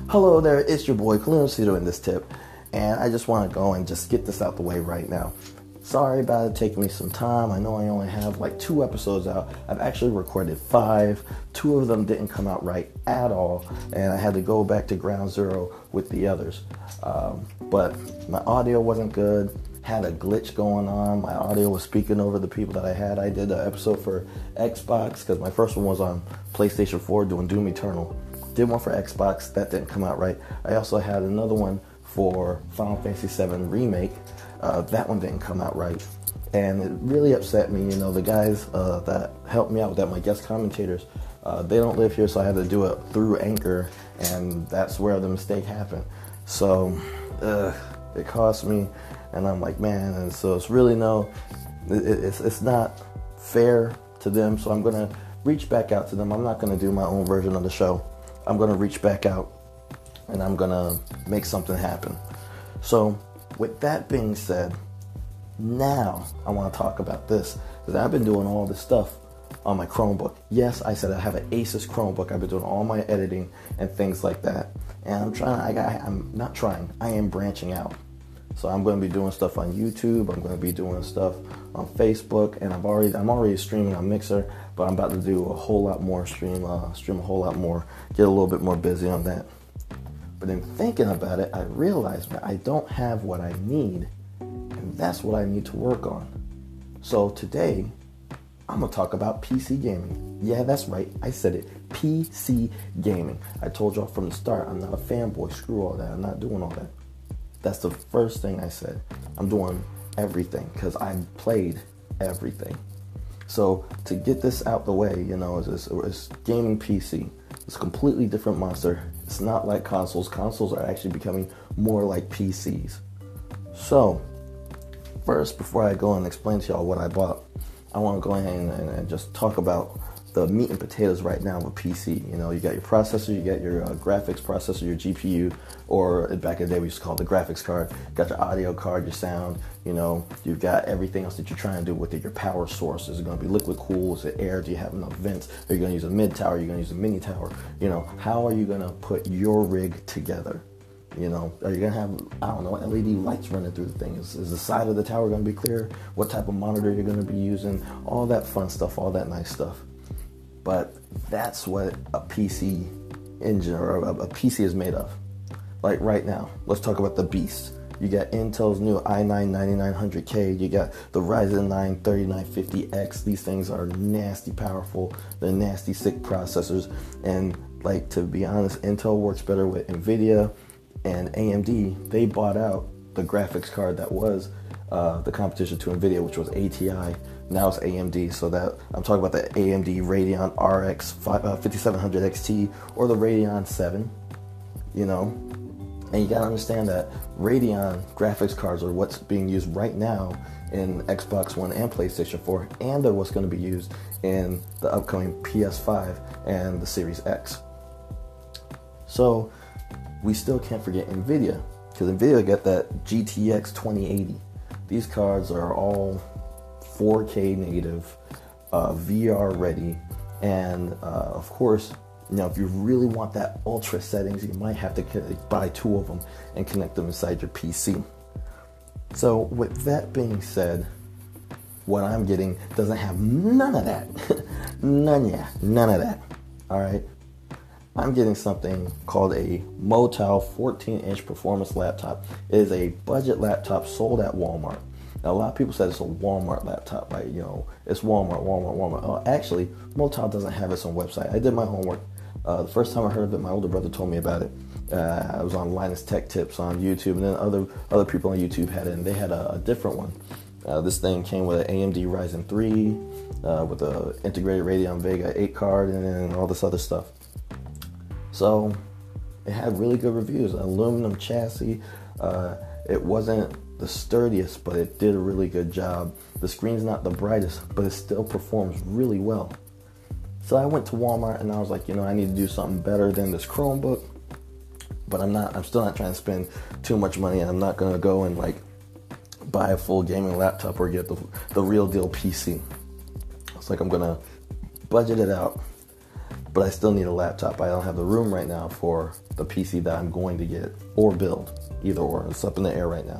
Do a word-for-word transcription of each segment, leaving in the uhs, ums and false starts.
Hello there, it's your boy Kaluno in this tip, and I just want to go and just get this out the way right now. Sorry about it taking me some time. I know I only have like two episodes out. I've actually recorded five. Two of them didn't come out right at all, and I had to go back to ground zero with the others. Um, but my audio wasn't good. Had a glitch going on. My audio was speaking over the people that I had. I did an episode for Xbox because my first one was on PlayStation four doing Doom Eternal. Did one for Xbox, that didn't come out right. I also had another one for Final Fantasy seven Remake. Uh, that one didn't come out right. And it really upset me. You know, the guys uh, that helped me out with that, my guest commentators, uh, they don't live here, so I had to do it through Anchor, and that's where the mistake happened. So, uh, it cost me, and I'm like, man, and so it's really no, it, it's, it's not fair to them, so I'm going to reach back out to them. I'm not going to do my own version of the show. I'm going to reach back out and I'm going to make something happen. So with that being said, now I want to talk about this because I've been doing all this stuff on my Chromebook. Yes, I said I have an Asus Chromebook. I've been doing all my editing and things like that. And I'm trying, I got, I'm not trying, I am branching out. So I'm going to be doing stuff on YouTube. I'm going to be doing stuff on Facebook, and I've already, I'm already streaming on Mixer, but I'm about to do a whole lot more stream, uh, stream a whole lot more, get a little bit more busy on that. But in thinking about it, I realized that I don't have what I need, and that's what I need to work on. So today, I'm going to talk about P C gaming. Yeah, that's right. I said it. P C gaming. I told y'all from the start, I'm not a fanboy. Screw all that. I'm not doing all that. That's the first thing I said. I'm doing everything because I played everything. So to get this out the way, you know, it's, it's gaming P C. It's a completely different monster. It's not like consoles. Consoles are actually becoming more like P Cs. So first, before I go and explain to y'all what I bought, I want to go ahead and, and, and just talk about the meat and potatoes right now of a P C. You know, you got your processor, you got your uh, graphics processor, your G P U, or back in the day we used to call it the graphics card. You got your audio card, your sound, you know, you've got everything else that you're trying to do with it. Your power source, is it going to be liquid cooled? Is it air? Do you have enough vents? Are you going to use a mid tower? Are you going to use a mini tower? You know, how are you going to put your rig together? You know, are you going to have, I don't know, L E D lights running through the thing? Is, is the side of the tower going to be clear? What type of monitor you're going to be using? All that fun stuff, all that nice stuff. But that's what a P C engine or a, a P C is made of. Like right now, let's talk about the beast. You got Intel's new i nine ninety-nine hundred K. You got the Ryzen nine thirty-nine fifty X. These things are nasty powerful. They're nasty sick processors. And like, to be honest, Intel works better with NVIDIA and A M D. They bought out the graphics card that was uh, the competition to NVIDIA, which was A T I. Now it's A M D, so that I'm talking about the A M D Radeon R X fifty-seven hundred X T or the Radeon seven, you know. And you gotta understand that Radeon graphics cards are what's being used right now in Xbox One and PlayStation four, and they're what's going to be used in the upcoming P S five and the Series X. So we still can't forget NVIDIA, because NVIDIA got that G T X twenty eighty. These cards are all four K native, uh, V R ready, and uh, of course, you know, if you really want that ultra settings, you might have to buy two of them and connect them inside your P C. So with that being said, what I'm getting doesn't have none of that. None, yeah, none of that. All right. I'm getting something called a Motal fourteen inch performance laptop. It is a budget laptop sold at Walmart. Now, a lot of people said it's a Walmart laptop, right? You know, it's Walmart, Walmart, Walmart. Oh, actually, Motal doesn't have its own website. I did my homework. Uh, the first time I heard of it, my older brother told me about it. Uh, I was on Linus Tech Tips on YouTube, and then other other people on YouTube had it, and they had a, a different one. Uh, this thing came with an A M D Ryzen three, uh, with an integrated Radeon Vega eight card, and then all this other stuff. So it had really good reviews. Aluminum chassis. Uh, it wasn't the sturdiest, but it did a really good job. The screen's not the brightest, but it still performs really well. So I went to Walmart and I was like, you know, I need to do something better than this Chromebook, but I'm not, I'm still not trying to spend too much money, and I'm not going to go and like buy a full gaming laptop or get the, the real deal P C. It's like I'm going to budget it out. but I still need a laptop. I don't have the room right now for the P C that I'm going to get or build, either or. It's up in the air right now.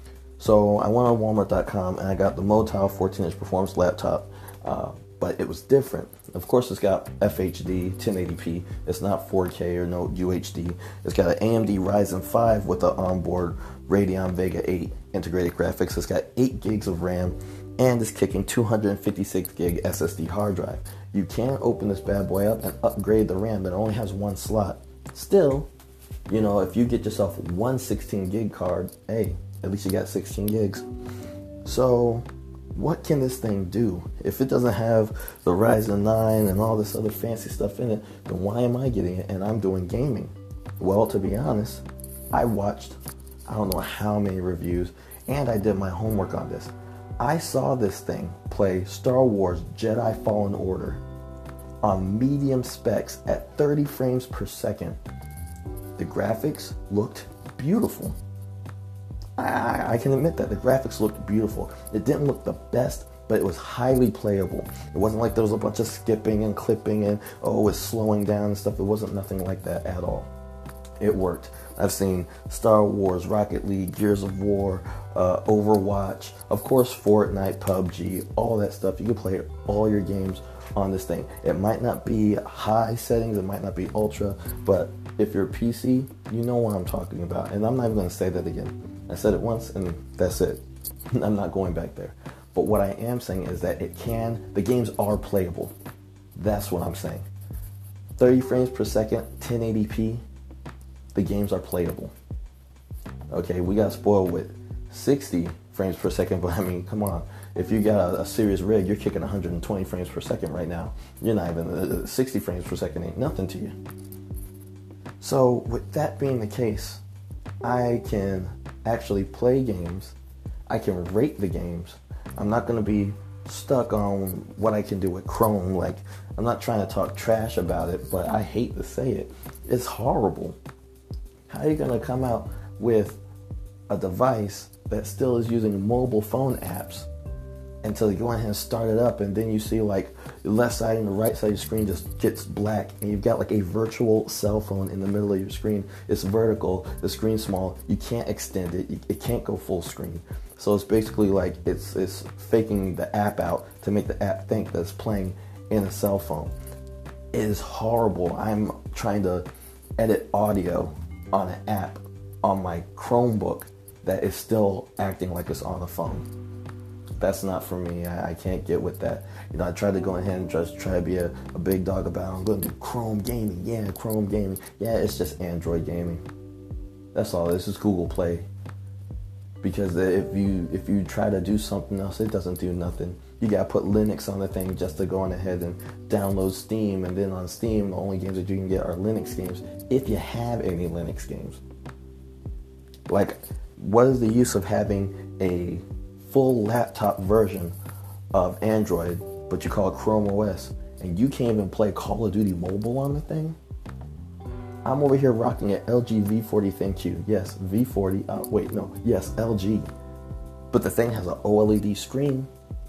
So I went on Walmart dot com and I got the Motile fourteen inch performance laptop, uh, but it was different. Of course, it's got F H D, ten eighty p. It's not four K or no U H D. It's got an A M D Ryzen five with the onboard Radeon Vega eight integrated graphics. It's got eight gigs of RAM and it's kicking two hundred fifty-six gig S S D hard drive. You can open this bad boy up and upgrade the RAM, but it only has one slot. Still, you know, if you get yourself one sixteen gig card, hey, at least you got sixteen gigs. So what can this thing do? If it doesn't have the Ryzen nine and all this other fancy stuff in it, then why am I getting it and I'm doing gaming? Well, to be honest, I watched I don't know how many reviews and I did my homework on this. I saw this thing play Star Wars Jedi Fallen Order on medium specs at thirty frames per second. The graphics looked beautiful. I, I can admit that the graphics looked beautiful. It didn't look the best, but it was highly playable. It wasn't like there was a bunch of skipping and clipping and oh, it's slowing down and stuff. It wasn't nothing like that at all. It worked. I've seen Star Wars, Rocket League, Gears of War, uh, Overwatch, of course Fortnite, P U B G, all that stuff. You can play all your games on this thing. It might not be high settings, it might not be ultra, but if you're a P C, you know what I'm talking about. And I'm not even going to say that again. I said it once and that's it. I'm not going back there. But what I am saying is that it can, the games are playable. That's what I'm saying. thirty frames per second, ten eighty p, the games are playable. Okay, we got spoiled with sixty frames per second, but I mean, come on. If you got a, a serious rig, you're kicking one hundred twenty frames per second right now. You're not even, uh, sixty frames per second ain't nothing to you. So with that being the case, I can actually play games. I can rate the games. I'm not going to be stuck on what I can do with Chrome. Like, I'm not trying to talk trash about it, but I hate to say it. It's horrible. How are you going to come out with a device that still is using mobile phone apps until you go ahead and start it up, and then you see like the left side and the right side of your screen just gets black, and you've got like a virtual cell phone in the middle of your screen. It's vertical, the screen's small, you can't extend it, it can't go full screen. So it's basically like it's it's faking the app out to make the app think that it's playing in a cell phone. It is horrible. I'm trying to edit audio on an app on my Chromebook that is still acting like it's on a phone. That's not for me. I, I can't get with that. You know, I tried to go ahead and just try to be a, a big dog about it. I'm going to do Chrome gaming. Yeah, Chrome gaming. Yeah, it's just Android gaming. That's all. This is Google Play. Because if you if you try to do something else, it doesn't do nothing. You gotta put Linux on the thing just to go on ahead and download Steam, and then on Steam, the only games that you can get are Linux games, if you have any Linux games. Like, what is the use of having a full laptop version of Android, but you call it Chrome O S, and you can't even play Call of Duty Mobile on the thing? I'm over here rocking an L G V forty ThinQ. Yes, V forty. Uh, wait, no. Yes, L G. But the thing has an OLED screen.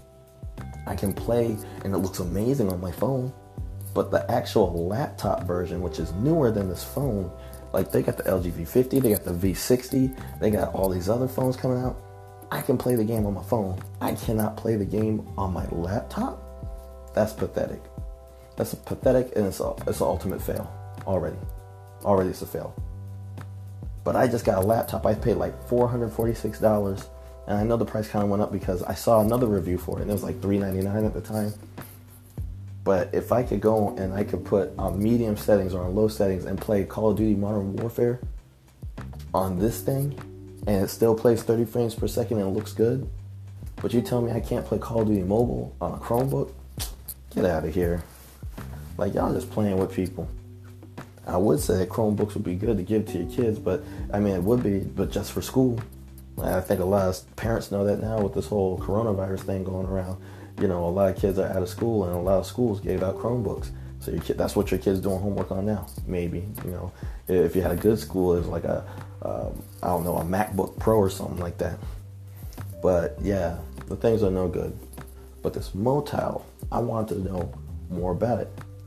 I can play, and it looks amazing on my phone. But the actual laptop version, which is newer than this phone, like they got the L G V fifty, they got the V sixty, they got all these other phones coming out. I can play the game on my phone. I cannot play the game on my laptop? That's pathetic. That's pathetic, and it's a, it's an ultimate fail already. Already it's a fail. But I just got a laptop. I paid like four hundred forty-six dollars, and I know the price kind of went up because I saw another review for it, and it was like three ninety-nine at the time. But if I could go and I could put on medium settings or on low settings and play Call of Duty Modern Warfare on this thing, and it still plays thirty frames per second and it looks good, but you tell me I can't play Call of Duty Mobile on a Chromebook? Get out of here. Like, y'all just playing with people. I would say that Chromebooks would be good to give to your kids, but I mean, it would be, but just for school. I think a lot of parents know that now with this whole coronavirus thing going around. You know, a lot of kids are out of school, and a lot of schools gave out Chromebooks. So your kid, that's what your kid's doing homework on now. Maybe, you know, if you had a good school, it's like a, um, I don't know, a MacBook Pro or something like that. But yeah, the things are no good. But this Motile, I wanted to know more about it.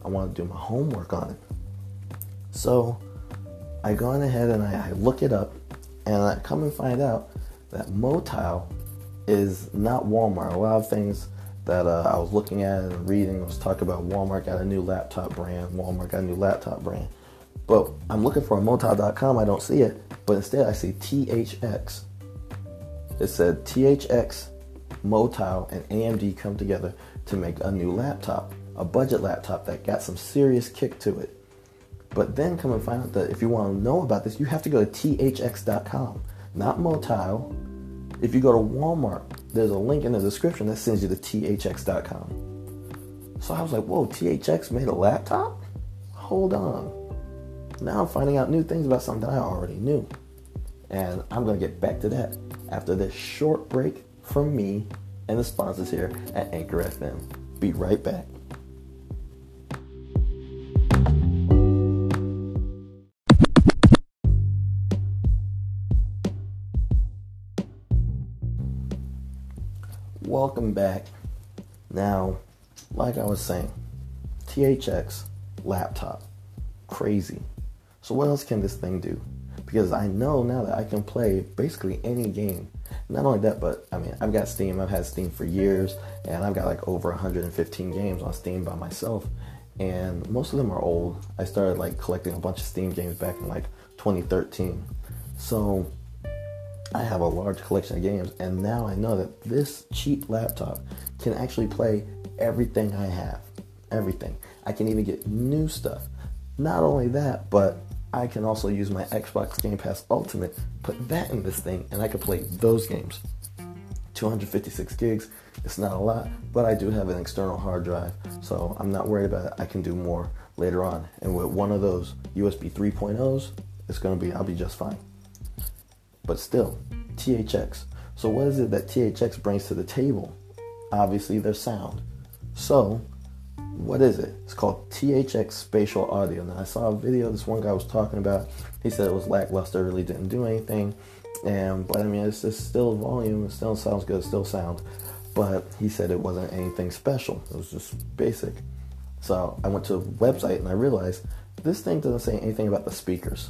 I want to do my homework on it. So I go on ahead and I, I look it up, and I come and find out that Motile is not Walmart. A lot of things that uh, I was looking at and reading was talking about Walmart got a new laptop brand, Walmart got a new laptop brand. But I'm looking for a Motile dot com, I don't see it, but instead I see T H X. It said T H X, Motile, and A M D come together to make a new laptop, a budget laptop that got some serious kick to it. But then come and find out that if you want to know about this, you have to go to T H X dot com, not Motile. If you go to Walmart, there's a link in the description that sends you to T H X dot com. So I was like, whoa, T H X made a laptop? Hold on. Now I'm finding out new things about something that I already knew. And I'm going to get back to that after this short break from me and the sponsors here at Anchor F M. Be right back. Welcome back. Now, like I was saying, T H X laptop, crazy. So what else can this thing do? Because I know now that I can play basically any game. Not only that, but I mean, I've got Steam. I've had Steam for years, and I've got like over one hundred fifteen games on Steam by myself. And most of them are old. I started like collecting a bunch of Steam games back in like twenty thirteen. So I have a large collection of games, and now I know that this cheap laptop can actually play everything I have. Everything. I can even get new stuff. Not only that, but I can also use my Xbox Game Pass Ultimate, put that in this thing, and I can play those games. two hundred fifty-six gigs, it's not a lot, but I do have an external hard drive, so I'm not worried about it. I can do more later on. And with one of those U S B three point ohs, it's gonna be, I'll be just fine. But still, T H X. So what is it that T H X brings to the table? Obviously their sound. So what is it? It's called T H X Spatial Audio. Now I saw a video this one guy was talking about. He said it was lackluster, really didn't do anything. And but I mean, it's, it's still volume, it still sounds good, it still sounds. But he said it wasn't anything special. It was just basic. So I went to a website and I realized this thing doesn't say anything about the speakers.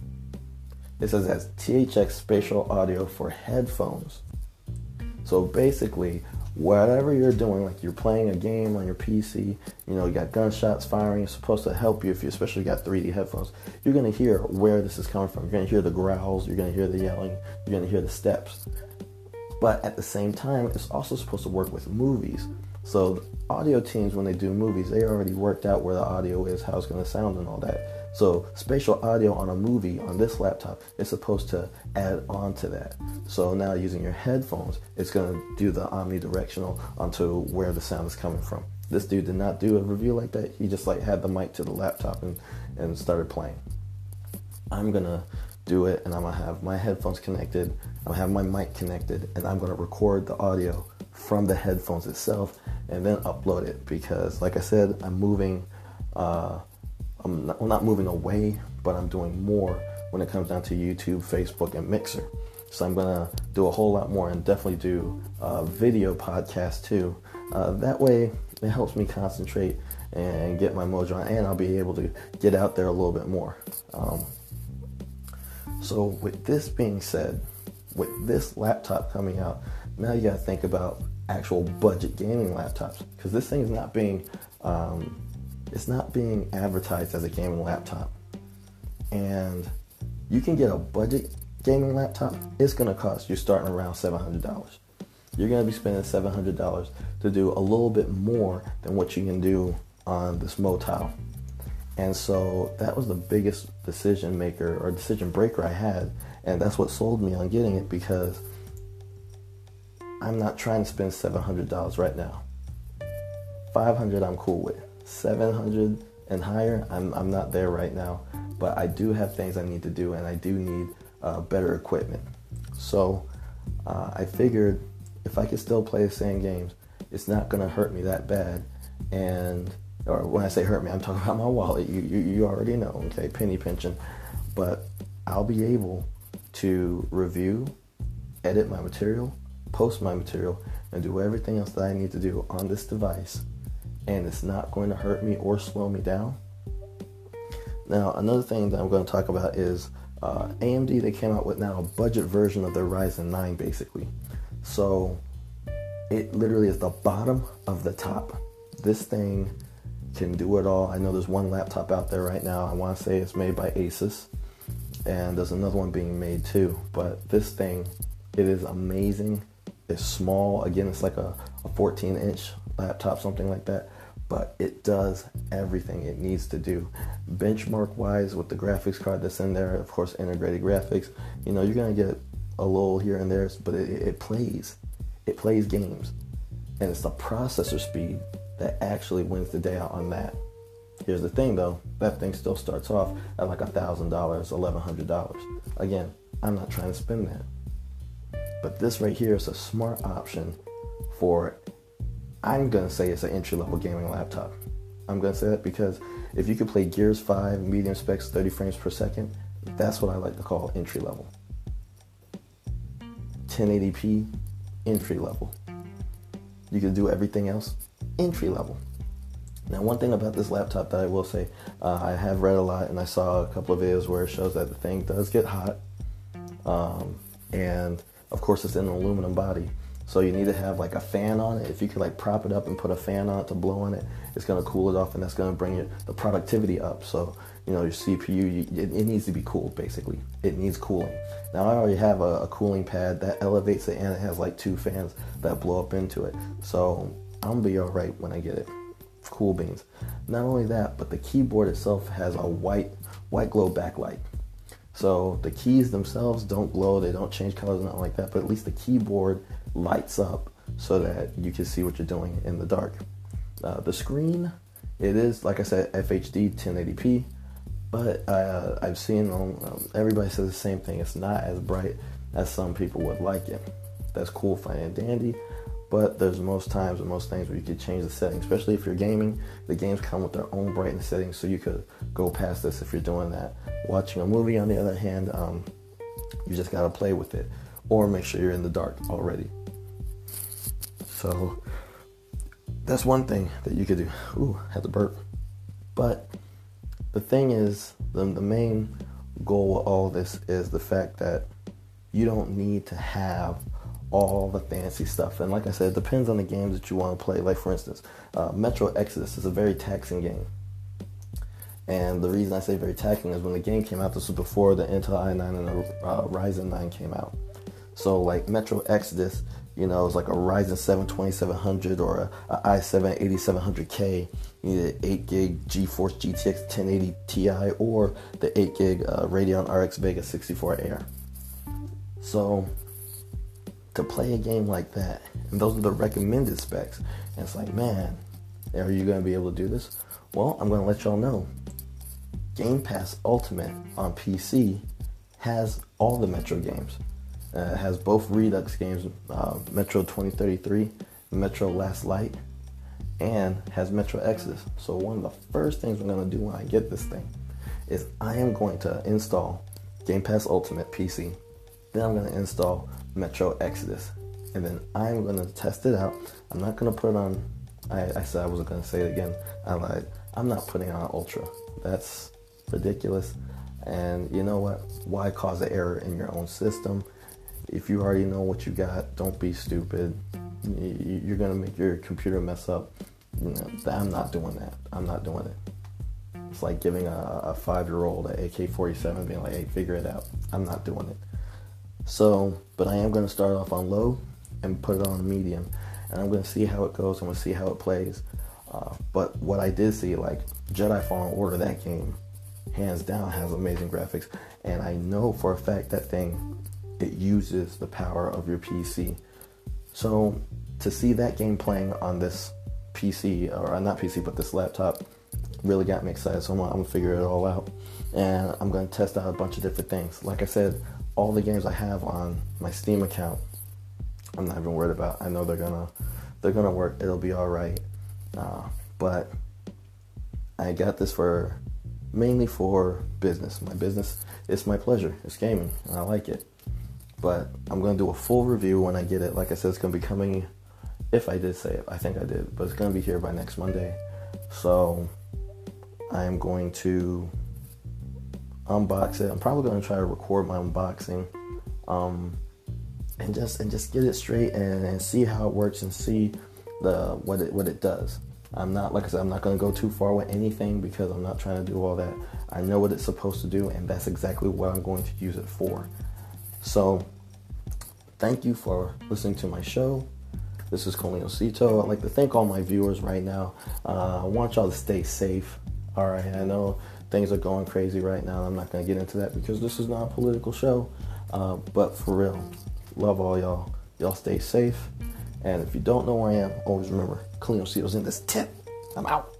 It says it has T H X Spatial Audio for headphones. So basically, whatever you're doing, like you're playing a game on your P C, you know, you got gunshots firing, it's supposed to help you if you especially got three D headphones. You're going to hear where this is coming from. You're going to hear the growls, you're going to hear the yelling, you're going to hear the steps. But at the same time, it's also supposed to work with movies. So audio teams, when they do movies, they already worked out where the audio is, how it's going to sound and all that. So spatial audio on a movie on this laptop is supposed to add on to that. So now using your headphones, it's going to do the omnidirectional onto where the sound is coming from. This dude did not do a review like that. He just like had the mic to the laptop and, and started playing. I'm going to do it, and I'm going to have my headphones connected. I'm going to have my mic connected, and I'm going to record the audio from the headphones itself and then upload it, because like I said, I'm moving uh, I'm not, well, not moving away, but I'm doing more when it comes down to YouTube, Facebook, and Mixer. So I'm going to do a whole lot more, and definitely do a video podcast too. Uh, that way it helps me concentrate and get my mojo on, and I'll be able to get out there a little bit more. Um, so with this being said, with this laptop coming out, now you got to think about actual budget gaming laptops, because this thing is not being um, it's not being advertised as a gaming laptop. And you can get a budget gaming laptop. It's going to cost you starting around seven hundred dollars. You're going to be spending seven hundred dollars to do a little bit more than what you can do on this Motile. And so that was the biggest decision maker or decision breaker I had. And that's what sold me on getting it, because I'm not trying to spend seven hundred dollars right now. five hundred dollars I'm cool with. seven hundred dollars and higher, I'm I'm not there right now. But I do have things I need to do, and I do need uh, better equipment. So uh, I figured if I could still play the same games, it's not going to hurt me that bad. And or when I say hurt me, I'm talking about my wallet. You you, you already know, okay, penny pinching. But I'll be able to review, edit my material, post my material, and do everything else that I need to do on this device and it's not going to hurt me or slow me down. Now, another thing that I'm going to talk about is uh, A M D, they came out with now a budget version of their Ryzen nine, basically. So it literally is the bottom of the top. This thing can do it all. I know there's one laptop out there right now. I want to say it's made by Asus, and there's another one being made too. But this thing, it is amazing. It's small. Again, it's like a, a fourteen inch laptop, something like that. But it does everything it needs to do. Benchmark wise, with the graphics card that's in there, of course, integrated graphics, you know, you're going to get a little here and there, but it, it plays. It plays games. And it's the processor speed that actually wins the day out on that. Here's the thing though, that thing still starts off at like one thousand dollars, eleven hundred dollars. Again, I'm not trying to spend that. But this right here is a smart option for, I'm going to say it's an entry-level gaming laptop. I'm going to say that because if you could play Gears five, medium specs, thirty frames per second, that's what I like to call entry-level. ten eighty p, entry-level. You can do everything else, entry-level. Now, one thing about this laptop that I will say, uh, I have read a lot, and I saw a couple of videos where it shows that the thing does get hot. Um, and, of course, it's in an aluminum body. So you need to have like a fan on it. If you could like prop it up and put a fan on it to blow on it, it's going to cool it off, and that's going to bring your, the productivity up. So, you know, your C P U, you, it, it needs to be cooled, basically. It needs cooling. Now, I already have a, a cooling pad that elevates it, and it has like two fans that blow up into it. So I'm going to be all right when I get it. Cool beans. Not only that, but the keyboard itself has a white, white glow backlight. So the keys themselves don't glow, they don't change colors, nothing like that, but at least the keyboard lights up so that you can see what you're doing in the dark. Uh, the screen, it is, like I said, F H D ten eighty p, but uh, I've seen um, um, everybody says the same thing. It's not as bright as some people would like it. That's cool, fine and dandy, but there's most times and most things where you could change the settings, especially if you're gaming. The games come with their own brightness settings, so you could go past this if you're doing that. Watching a movie, on the other hand, um, you just gotta play with it, or make sure you're in the dark already. So that's one thing that you could do. Ooh, had to burp. But the thing is, the, the main goal of all this is the fact that you don't need to have all the fancy stuff. And like I said, it depends on the games that you want to play. Like, for instance, uh, Metro Exodus is a very taxing game. And the reason I say very taxing is when the game came out, this was before the Intel i nine and the uh, Ryzen nine came out. So like Metro Exodus, you know, it's like a Ryzen seven twenty-seven hundred or a, a i seven eighty-seven hundred K. You need an eight gig GeForce G T X ten eighty Ti or the eight gig uh, Radeon R X Vega sixty-four Air. So to play a game like that, and those are the recommended specs, and it's like, man, are you going to be able to do this? Well, I'm going to let y'all know. Game Pass Ultimate on P C has all the Metro games. Uh, it has both Redux games, uh, Metro twenty thirty-three, Metro Last Light, and has Metro Exodus. So one of the first things I'm going to do when I get this thing is I am going to install Game Pass Ultimate P C. Then I'm going to install Metro Exodus. And then I'm going to test it out. I'm not going to put it on, I, I said I wasn't going to say it again. I lied. I'm not putting on Ultra. That's ridiculous. And you know what? Why cause an error in your own system? If you already know what you got, don't be stupid. You're going to make your computer mess up. You know, I'm not doing that. I'm not doing it. It's like giving a, a five-year-old an A K forty-seven, being like, hey, figure it out. I'm not doing it. So, but I am going to start off on low and put it on medium. And I'm going to see how it goes. I'm going to see how it plays. Uh, but what I did see, like Jedi Fallen Order, that game, hands down, has amazing graphics. And I know for a fact that thing, it uses the power of your P C. So to see that game playing on this P C, or not P C, but this laptop, really got me excited. So I'm, I'm going to figure it all out. And I'm going to test out a bunch of different things. Like I said, all the games I have on my Steam account, I'm not even worried about. I know they're gonna they're gonna work. It'll be all right. Uh, but I got this for mainly for business. My business, it's my pleasure. It's gaming, and I like it. But I'm gonna do a full review when I get it. Like I said, it's gonna be coming If I did say it, I think I did, but it's going to be here by next Monday. So I am going to unbox it. I'm probably going to try to record my unboxing, um, and just and just get it straight and, and see how it works and see the what it what it does. I'm not, like I said, I'm not going to go too far with anything because I'm not trying to do all that. I know what it's supposed to do, and that's exactly what I'm going to use it for. So thank you for listening to my show. This is Colinosito. I'd like to thank all my viewers right now. Uh, I want y'all to stay safe. All right, I know things are going crazy right now. I'm not going to get into that because this is not a political show. Uh, but for real, love all y'all. Y'all stay safe. And if you don't know where I am, always remember, Colinosito's in this tip. I'm out.